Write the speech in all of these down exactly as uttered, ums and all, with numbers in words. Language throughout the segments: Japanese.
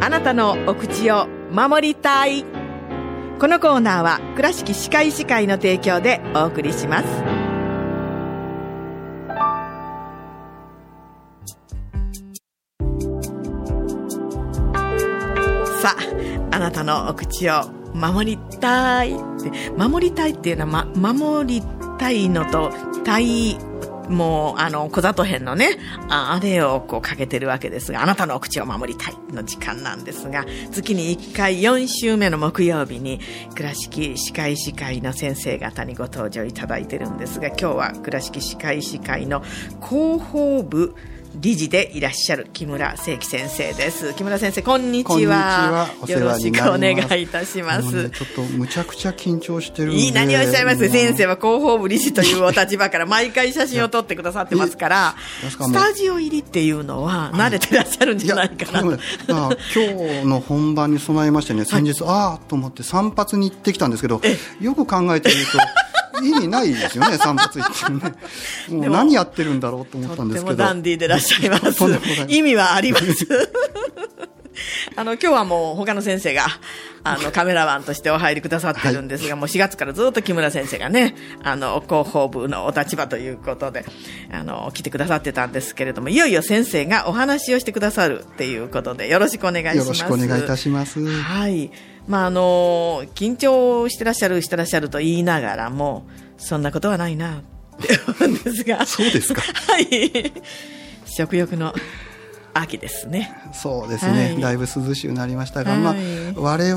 あなたのお口を守りたい。このコーナーは倉敷歯科医師会の提供でお送りします。さあ、あなたのお口を守りたいって、守りたいっていうのは、ま、守りたいのとたい、もうあの小里編のね、あ, あれをこうかけてるわけですが、あなたのお口を守りたいの時間なんですが、月にいっかいよん週目の木曜日に倉敷歯科医師会の先生方にご登場いただいてるんですが、今日は倉敷歯科医師会の広報部理事でいらっしゃる木村誠樹先生です。木村先生、こんにちは。 こんにちは。 よろしくお願いいたします。 ね、ちょっとむちゃくちゃ緊張してるんで。 いい、何をおっしゃいます。先生は広報部理事というお立場から毎回写真を撮ってくださってますから、スタジオ入りっていうのは慣れてらっしゃるんじゃないかなと。 い今日の本番に備えましてね、先日、はい、ああと思って散髪に行ってきたんですけど、よく考えてみると意味ないですよね、散髪行ってね。もう何やってるんだろうと思ったんですけど。 とってもダンディーでいらっしゃいます。意味はあります。あの今日はもう他の先生があのカメラマンとしてお入りくださってるんですが、はい、もうしがつからずっと木村先生がね、あの広報部のお立場ということであの来てくださってたんですけれども、いよいよ先生がお話をしてくださるっていうことで、よろしくお願いします。 よろしくお願いいたします。 はい。まああの緊張してらっしゃるしてらっしゃると言いながらも、そんなことはないなって思うんですが。 そうですか。 はい。食欲の秋ですね。 そうですね、はい、だいぶ涼しくなりましたが、はい、まあ、我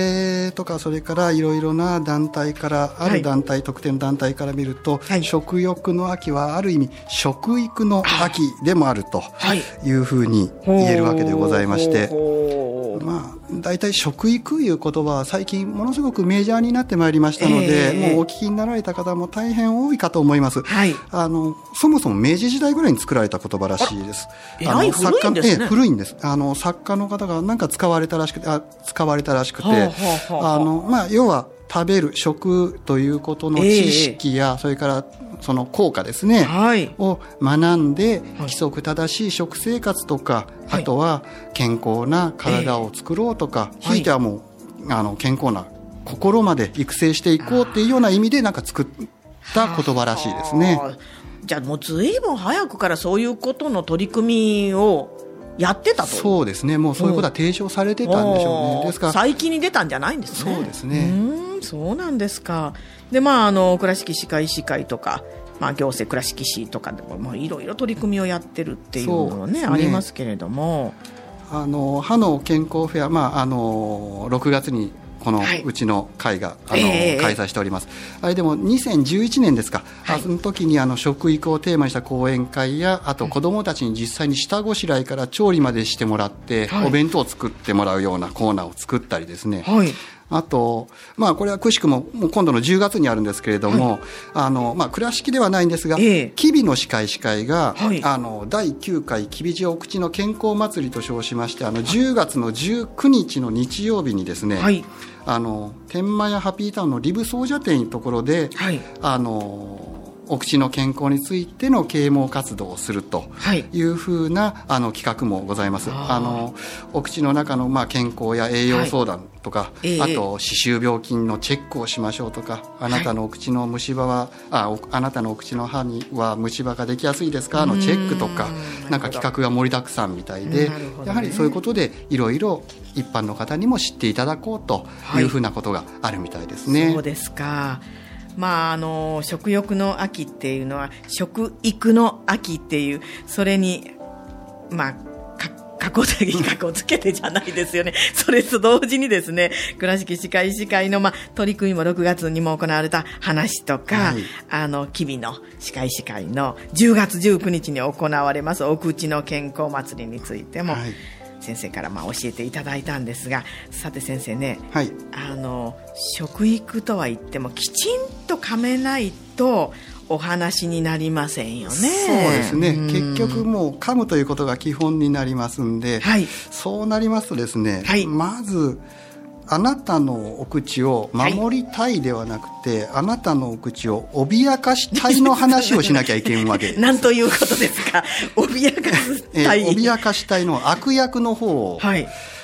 々とかそれからいろいろな団体からある団体、はい、特定の団体から見ると、はい、食欲の秋はある意味食育の秋でもあるというふうに言えるわけでございまして、まあ、だいたい食育いう言葉は最近ものすごくメジャーになってまいりましたので、えー、もうお聞きになられた方も大変多いかと思います、はい、あのそもそも明治時代ぐらいに作られた言葉らしいです。 あの作家、ええ、 古いんです。あの作家の方がなんか使われたらしくて、あ使われたらしくて、はあはあ、あのまあ、要は食べる食ということの知識や、えー、それからその効果ですね、はい、を学んで規則正しい食生活とか、はい、あとは健康な体を作ろうとか、えー、ひいてはもうあの健康な心まで育成していこうっていうような意味でなんか作った言葉らしいですね。 じゃあもうずいぶん早くからそういうことの取り組みをやってたと。 そうですね、もうそういうことは提唱されてたんでしょうね。ですから最近に出たんじゃないんですね。 そうですね。 うーん、そうなんですか。で、まあ、あの倉敷歯科医師会とか、まあ、行政倉敷市とかでもいろいろ取り組みをやってるっていうのは ね, ねありますけれども、 あの歯の健康フェア、まあ、あのろくがつにこのうちの会が、はい、あの、えー、開催しております。あれでもにせんじゅういちねんですか、はい、その時にあの食育をテーマにした講演会や、あと子どもたちに実際に下ごしらえから調理までしてもらって、はい、お弁当を作ってもらうようなコーナーを作ったりですね、はい、あと、まあ、これはくしくももう今度のじゅうがつにあるんですけれども、はい、あのまあ、倉敷ではないんですが、えー、吉備の歯科医師会が、はい、あのだいきゅうかい吉備寺お口の健康祭りと称しまして、あのじゅうがつのじゅうくにちの日曜日にですね、はい、あの天満屋ハッピータウンのリブ総社店のところで、はい、あのお口の健康についての啓蒙活動をするというふうな、はい、あの企画もございます。ああのお口の中の、まあ、健康や栄養相談とか、はい、あと歯周病菌のチェックをしましょうとか、あなたのお口の虫歯は、はい、あ, あなたのお口の歯には虫歯ができやすいですかのチェックとか、なんか企画が盛りだくさんみたいで、ね、やはりそういうことでいろいろ一般の方にも知っていただこうというふうなことがあるみたいですね。 はい、そうですか。まあ、あの食欲の秋っていうのは食育の秋っていう、それにまあかこつけかこつけてじゃないですよね。それと同時にですね、倉敷歯科医師会の、まあ、取り組みもろくがつにも行われた話とか、はい、あの吉備の歯科医師会のじゅうがつじゅうくにちに行われますお口の健康祭りについても、はい、先生からまあ教えていただいたんですが、さて先生ね、はい、あの食育とは言ってもきちんと噛めないとお話になりませんよね。 そうですね、結局もう噛むということが基本になりますんで、はい、そうなりますとですね、はい、まずあなたのお口を守りたいではなくて、はい、あなたのお口を脅かしたいの話をしなきゃいけんわけです。 なんということですか、脅かしたい、 えー、脅かしたいの悪役の方を、はい、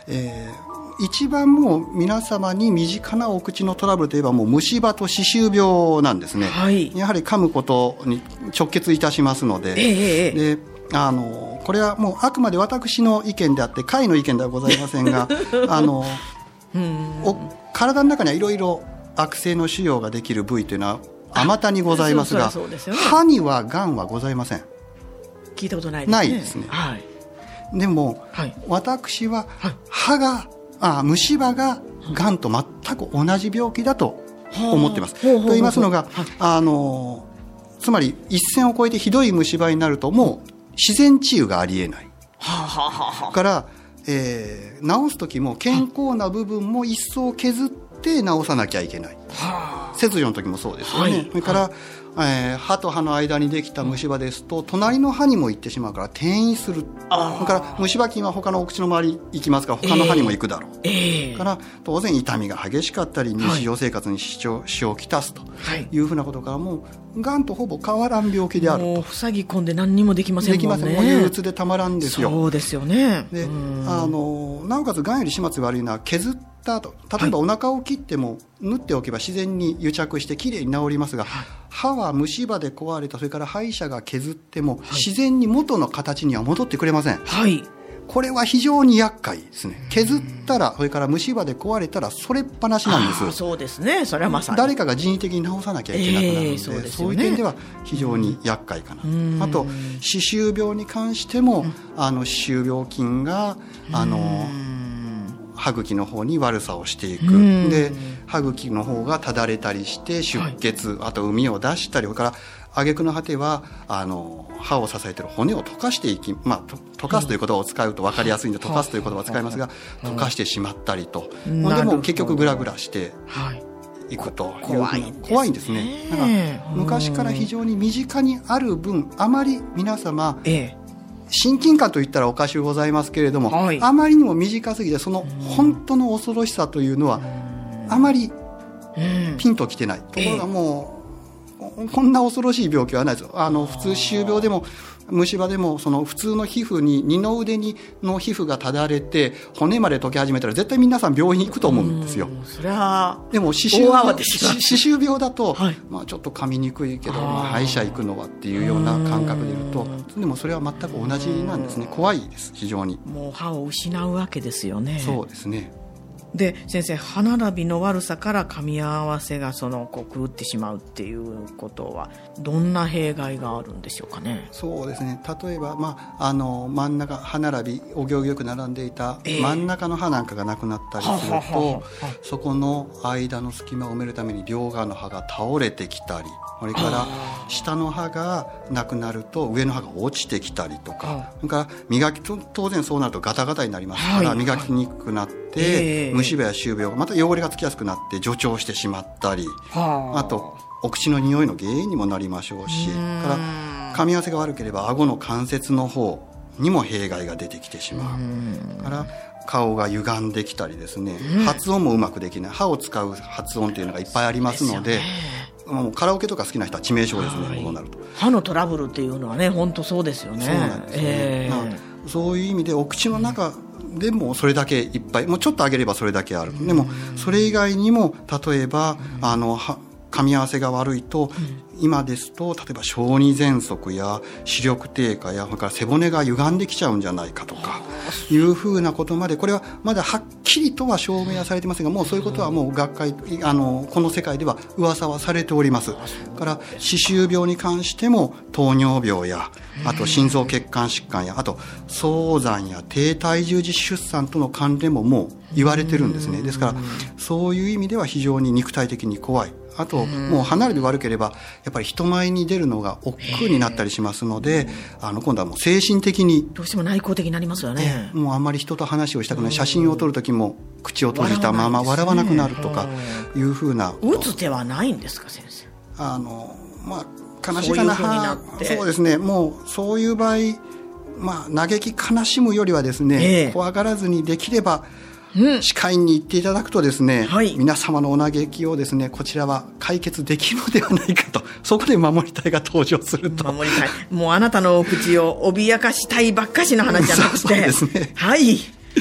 えー一番もう皆様に身近なお口のトラブルといえばもう虫歯と歯周病なんですね、はい、やはり噛むことに直結いたしますので、えー、であのこれはもうあくまで私の意見であって会の意見ではございませんがあのうんお体の中にはいろいろ悪性の腫瘍ができる部位というのはあまたにございますが、そうそうですよね、歯にはがんはございません。 聞いたことないですね。 ないですね、はい、でも、はい、私は歯があ虫歯ががんと全く同じ病気だと思っています。と言いますのが、あのつまり一線を越えてひどい虫歯になるともう自然治癒がありえない、はあはあ、から、えー、治す時も健康な部分も一層削って治さなきゃいけない、はあ、切除の時もそうですよね、はい、それから、はい、えー、歯と歯の間にできた虫歯ですと隣の歯にも行ってしまうから転移する。それから虫歯菌は他のお口の周り行きますから他の歯にも行くだろう、えーえー、から当然痛みが激しかったり日常生活に支障をきたすというふうなことからもうがんとほぼ変わらん病気であると。 もう塞ぎ込んで何にもできませんもんね。できません。 もう憂鬱でたまらんですよ。 そうですよね。 で、あのなおかつがんより始末悪いのは削った後、例えばお腹を切っても縫っておけば自然に癒着してきれいに治りますが、はい、歯は虫歯で壊れた、それから歯医者が削っても自然に元の形には戻ってくれません、はい、これは非常に厄介ですね。削ったらそれから虫歯で壊れたらそれっぱなしなんです。 そうですね。それはまさに誰かが人為的に治さなきゃいけなくなるので、えー そうですよね、そういう点では非常に厄介かな。あと歯周病に関してもあの歯周病菌があの歯茎の方に悪さをしていく。で歯茎の方がただれたりして出血、はい、あと膿を出したり、それから挙句の果てはあの歯を支えている骨を溶かしていき、まあ、溶かすという言葉を使うと分かりやすいんで溶かすという言葉を使いますが、溶かしてしまったりと、まあ、でも結局グラグラしていくという、はい、怖いんですね。怖いんですね。だから昔から非常に身近にある分あまり皆様、ええ、親近感といったらおかしゅうございますけれども、はい、あまりにも短すぎてその本当の恐ろしさというのはあまりピンときてない、ところがもうこんな恐ろしい病気はないですよ。あの普通歯周病でも虫歯でもその普通の皮膚に二の腕にの皮膚がただれて骨まで溶け始めたら絶対皆さん病院に行くと思うんですよ。 それはでも歯周病、歯周病だと、はい、まあ、ちょっと噛みにくいけど、まあ、歯医者行くのはっていうような感覚でいると、でもそれは全く同じなんですね。怖いです。非常にもう歯を失うわけですよね。 そうですね。 で先生、歯並びの悪さから噛み合わせがそのこう狂ってしまうっていうことはどんな弊害があるんでしょうかね。 そうですね。例えば、まあ、あの真ん中歯並びお行儀よく並んでいた真ん中の歯なんかがなくなったりすると、えー、そこの間の隙間を埋めるために両側の歯が倒れてきたり、それから下の歯がなくなると上の歯が落ちてきたりとか、それから磨きと当然そうなるとガタガタになりますから、はい、磨きにくくなって、えー、虫歯や歯周病また汚れがつきやすくなって除腸してしまったり、あとお口の匂いの原因にもなりましょうし、から噛み合わせが悪ければ顎の関節の方にも弊害が出てきてしまう。から顔が歪んできたりですね、発音もうまくできない、歯を使う発音というのがいっぱいありますので、もうカラオケとか好きな人は致命傷ですね、はい、こうなると歯のトラブルっていうのはね本当そうですよね。 そうなんですね、えー、そういう意味でお口の中でもそれだけいっぱい、もうちょっと上げればそれだけある。でもそれ以外にも例えばあの噛み合わせが悪いと、今ですと例えば小児喘息や視力低下やそれから背骨が歪んできちゃうんじゃないかとかいうふうなことまで、これはまだはっきりとは証明はされてませんが、もうそういうことはもう学会あのこの世界では噂はされております。から歯周病に関しても糖尿病やあと心臓血管疾患やあと早産や低体重児出産との関連ももう言われてるんですね。ですからそういう意味では非常に肉体的に怖い。あともう歯並び悪ければやっぱり人前に出るのが億劫になったりしますので、あの今度はもう精神的にどうしても内向的になりますよね。 もうあんまり人と話をしたくない、写真を撮るときも口を閉じたまま笑わなくなるとかいうふうな。 打つ手はないんですか先生。 あの、まあ、悲しいかな。そうそうですね。もうそういう場合、まあ、嘆き悲しむよりはですね、えー、怖がらずにできれば歯科医に行っていただくとですね、はい、皆様のお嘆きをですねこちらは解決できるのではないかと、そこで守りたいが登場すると。 守りたい、もうあなたのお口を脅かしたいばっかしの話じゃなくてそうですね、 はい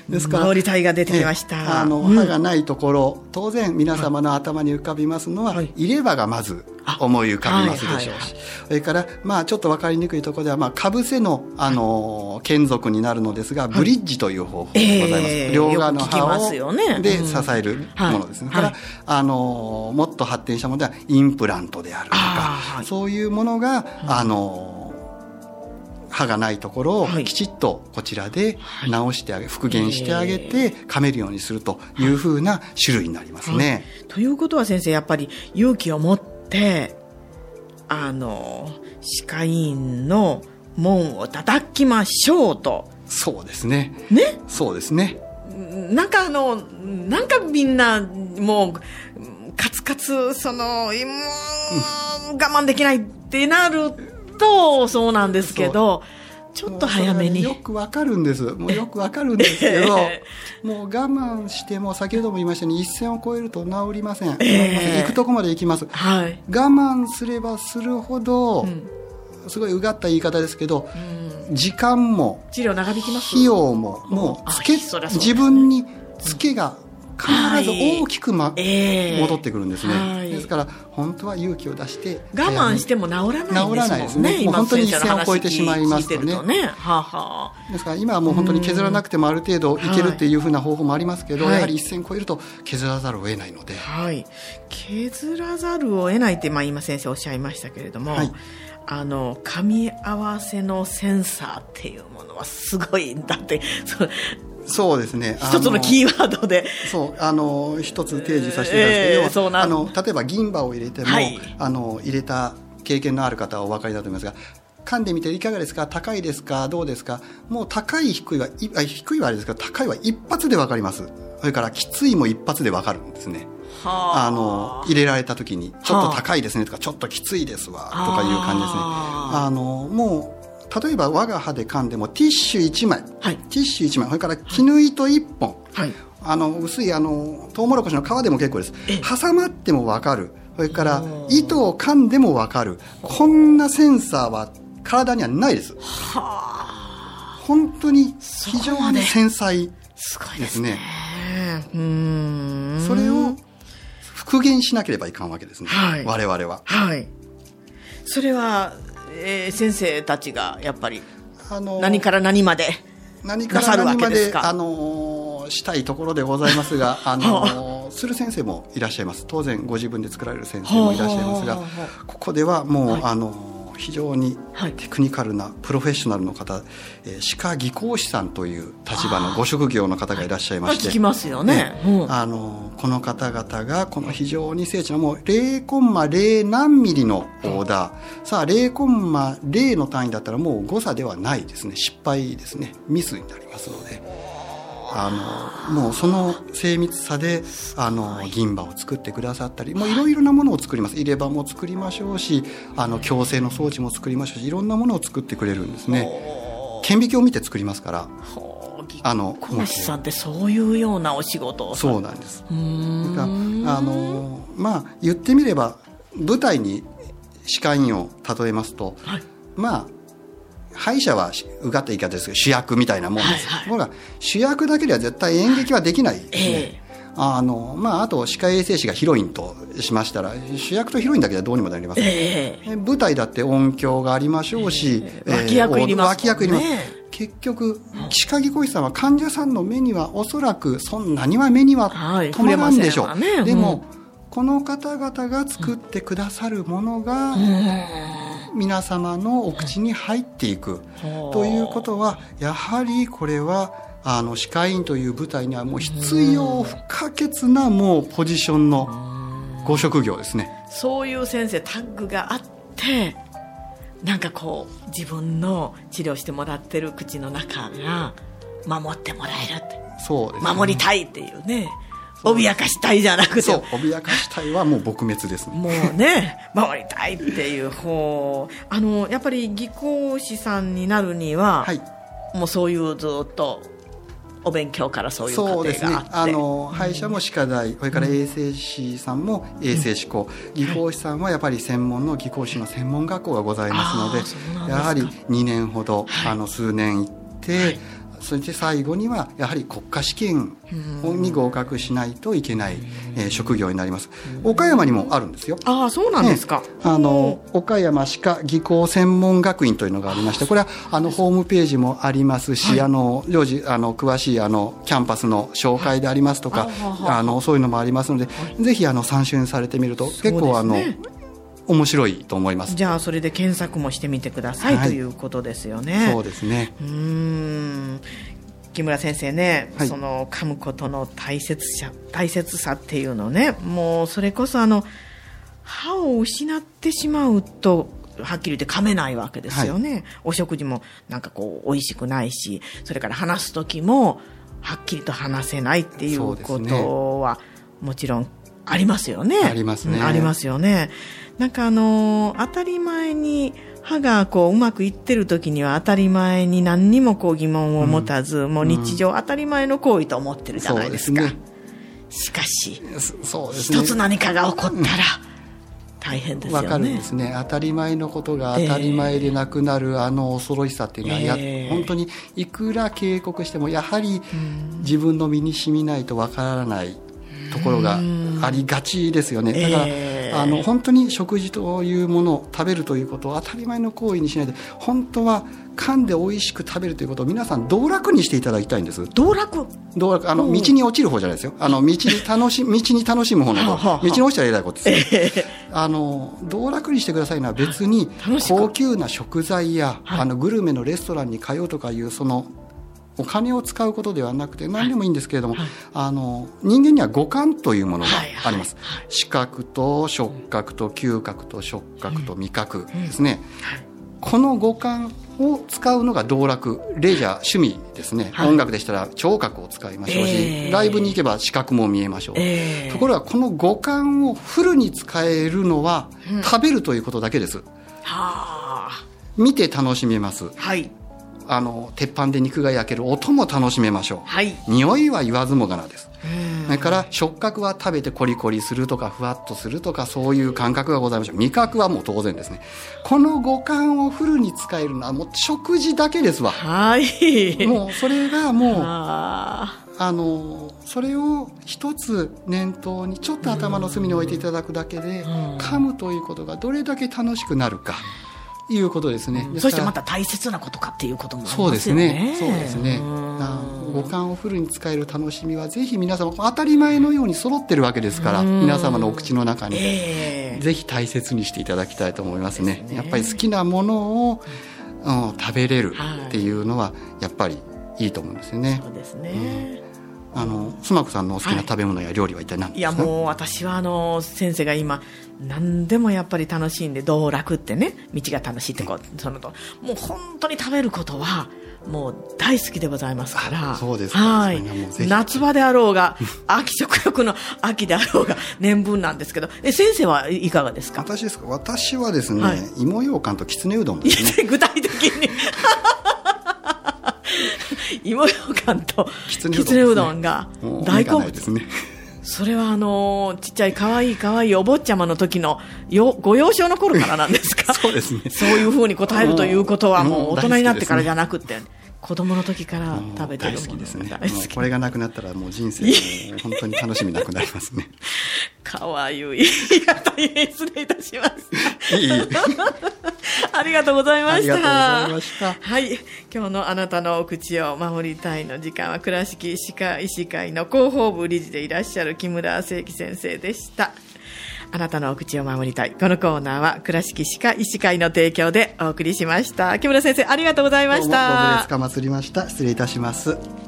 ですから治りたいが出てきました。 あの、うん、歯がないところ、当然皆様の頭に浮かびますのは、はい、入れ歯がまず思い浮かびますでしょうし、はいはいはい、それからまあちょっと分かりにくいところでは、まあかぶせのあの眷属になるのですが、ブリッジという方法がございます。えー、両側の歯を、ね、で支えるものですね。うん、はい、からあのもっと発展したものではインプラントであるとか、はい、そういうものが、うん、あの歯がないところをきちっとこちらで直してあげ、復元してあげて噛めるようにするというふうな種類になりますね。 はい、ということは先生、やっぱり勇気を持ってあの歯科医院の門を叩きましょうと。 そうですね。 ね。 そうですね。 なんかあのなんかみんなもうカツカツそのもう我慢できないってなるとそうなんですけど、ちょっと早めに。 よくわかるんです。もうよくわかるんですけど、もう我慢しても先ほども言いましたように一線を越えると治りません。えー、行くとこまで行きます。はい、我慢すればするほど、うん、すごいうがった言い方ですけど、うん、時間も治療長引きます。 費用ももうつけ、自分につけが必ず大きく、まはいえー、戻ってくるんですね。はい、ですから本当は勇気を出して我慢しても治らないんですもんね。 治らないですね。もう本当に一線を越えてしまいますとね。 ねははですから今はもう本当に削らなくてもある程度いけるっていうふうな方法もありますけど、はい、やはり一線越えると削らざるを得ないので、 はい、削らざるを得ないってまあ今先生おっしゃいましたけれども、はい、あの噛み合わせのセンサーっていうものはすごいんだってそそうですね、 一つのキーワードでそうあの一つ提示させていただくと、えー、要はあの例えば銀歯を入れても、はい、あの入れた経験のある方はお分かりだと思いますが、噛んでみていかがですか、高いですか、どうですか、もう高い低いは低いはあれですけど高いは一発で分かります。それからきついも一発で分かるんですね。はあの入れられた時にちょっと高いですねとか、ちょっときついですわとかいう感じですね。あのもう例えば我が歯で噛んでもティッシュいちまい、はい、ティッシュいちまい、それから絹糸いっぽん、はい、あの薄いあのトウモロコシの皮でも結構です。挟まっても分かる、それから糸を噛んでも分かる、こんなセンサーは体にはないです。は本当に非常に繊細ですね。 うーん、 それを復元しなければいかんわけですね、はい、我々は。 はい、それはえー、先生たちがやっぱり何から何までなさるわけですか。 何から何まで、あのー、したいところでございますが、あのー、する先生もいらっしゃいます。当然ご自分で作られる先生もいらっしゃいますが、ここではもう、はい、あのー非常にテクニカルなプロフェッショナルの方、えー、歯科技工士さんという立場のご職業の方がいらっしゃいまして、 聞きますよね、うん、 あのこの方々がこの非常に精緻なもう ゼロコンマゼロ 何ミリのオーダー、さあ ゼロコンマゼロ の単位だったらもう誤差ではないですね、失敗ですね、ミスになりますので、あのもうその精密さであの銀歯を作ってくださったり、もういろいろなものを作ります。入れ歯も作りましょうし、あの矯正の装置も作りましょうし、いろんなものを作ってくれるんですね。顕微鏡を見て作りますから。 あの講師さんってそういうようなお仕事を。 そうなんです。うーん、あのまあ言ってみれば舞台に歯科医院を例えますと、はい、まあ歯医者はうがった言い方ですけど主役みたいなもんです、はいはい、が主役だけでは絶対演劇はできないですね、えーあのまあ、あと歯科衛生士がヒロインとしましたら主役とヒロインだけではどうにもなりません、えー、舞台だって音響がありましょうし、 えー、脇役いりますもんね、脇役いります。 結局歯科技工士さんは患者さんの目にはおそらくそんなには目には止まらんでしょう、はいね、でも、うん、この方々が作ってくださるものが、うん皆様のお口に入っていくということは、やはりこれはあの歯科医院という舞台にはもう必要不可欠なもうポジションのご職業ですね。 そういう先生タッグがあってなんかこう自分の治療してもらってる口の中が守ってもらえるって、 そうですね、 守りたいっていうね、脅かしたいじゃなくて、 そう脅かしたいはもう撲滅ですね。 もうね守りたいっていう方、あのやっぱり技工士さんになるには、はい、もうそういうずっとお勉強からそういう過程があって、そうですね、 あの歯医者も歯科大、それから衛生士さんも衛生士校、うん、技工士さんはやっぱり専門の技工士の専門学校がございますので、はい、やはりにねんほど、はい、あの数年行って、はい、 そして最後にはやはり国家試験に合格しないといけない、えー、職業になります。岡山にもあるんですよ。 ああ、そうなんですか。 ね、あの岡山歯科技工専門学院というのがありまして、これはあのホームページもありますし、はい、あの常時あの詳しいあのキャンパスの紹介でありますとか、はい、あのそういうのもありますので、はい、ぜひあの参集されてみると結構あの面白いと思います。 じゃあそれで検索もしてみてください、はい、ということですよね。 そうですね。 うーん、木村先生ね、はい、その噛むことの大切さ、大切さっていうのね、もうそれこそあの歯を失ってしまうとはっきり言って噛めないわけですよね、はい、お食事もなんかこう美味しくないし、それから話す時もはっきりと話せないっていうことはもちろんありますよね。 ありますね、 うん、ありますよね。なんかあのー、当たり前に歯がこううまくいってる時には当たり前に何にもこう疑問を持たず、うん、もう日常当たり前の行為と思ってるじゃないですか、うん、そうですね。しかしそうですね、一つ何かが起こったら大変ですよね。 わかるんですね。当たり前のことが当たり前でなくなる、えー、あの恐ろしさっていうのはや、えー、本当にいくら警告してもやはり自分の身に染みないとわからないところがありがちですよね。だから、えー、あの本当に食事というものを食べるということを当たり前の行為にしないで、本当は噛んで美味しく食べるということを皆さん道楽にしていただきたいんです。 道楽道楽、あの道に落ちる方じゃないですよ。あの道に楽し道に楽しむ方の道に落ちたらえらいことです、えー、あの道楽にしてくださいのは別に高級な食材や、はい、あのグルメのレストランに通うとかいうそのお金を使うことではなくて何でもいいんですけれども、はい、あの人間には五感というものがあります、はいはいはい、視覚と触覚と嗅覚と触覚と味覚ですね、うんはい、この五感を使うのが道楽、レジャー、趣味ですね、はい、音楽でしたら聴覚を使いましょうし、えー、ライブに行けば視覚も見えましょう、えー、ところがこの五感をフルに使えるのは、うん、食べるということだけです。はあ、見て楽しめます、はい、あの鉄板で肉が焼ける音も楽しめましょう、はい、匂いは言わずもがなです。それから触覚は食べてコリコリするとかふわっとするとかそういう感覚がございましょう。味覚はもう当然ですね。この五感をフルに使えるのはもう食事だけですわ、はい、もうそれがもうあのそれを一つ念頭にちょっと頭の隅に置いていただくだけで、噛むということがどれだけ楽しくなるかいうことですね。 うん、そしてまた大切なことかっていうこともありますよね。 そうですね。そうですね。五感をフルに使える楽しみはぜひ皆様当たり前のように揃ってるわけですから、皆様のお口の中に、えー、ぜひ大切にしていただきたいと思いますね。ですね。やっぱり好きなものを、うん、食べれるっていうのはやっぱりいいと思うんですよね。 そうですね。 うん、あのスマコさんのお好きな食べ物や料理は一体何ですか？ はい、いやもう私はあの先生が今何でもやっぱり楽しいんで、道楽ってね、道が楽しいってこう、そのともう本当に食べることはもう大好きでございますから。 そうですか。 はい。夏場であろうが秋食欲の秋であろうが年分なんですけど、え先生はいかがですか？ 私ですか。私はですね、はい、芋ようかんときつねうどんですね。 具体的に芋ようかんときつねうどんが大好物ですね。それはあのー、ちっちゃいかわいいかわいいお坊ちゃまの時のよご幼少の頃からなんですか？ そうですね。 そういうふうに答えるということはもう大人になってからじゃなくて、子供の時から食べてるもの。 大好きですね。大好き。これがなくなったらもう人生も本当に楽しみなくなりますね。 かわいい。いや、大変失礼いたします。いい。ありがとうございました。 ありがとうございました。 はい。今日のあなたのお口を守りたいの時間は、倉敷歯科医師会の広報部理事でいらっしゃる木村誠樹先生でした。あなたのお口を守りたい。このコーナーは倉敷歯科医師会の提供でお送りしました。木村先生、ありがとうございました。 どうもご無礼つかまつりました。失礼いたします。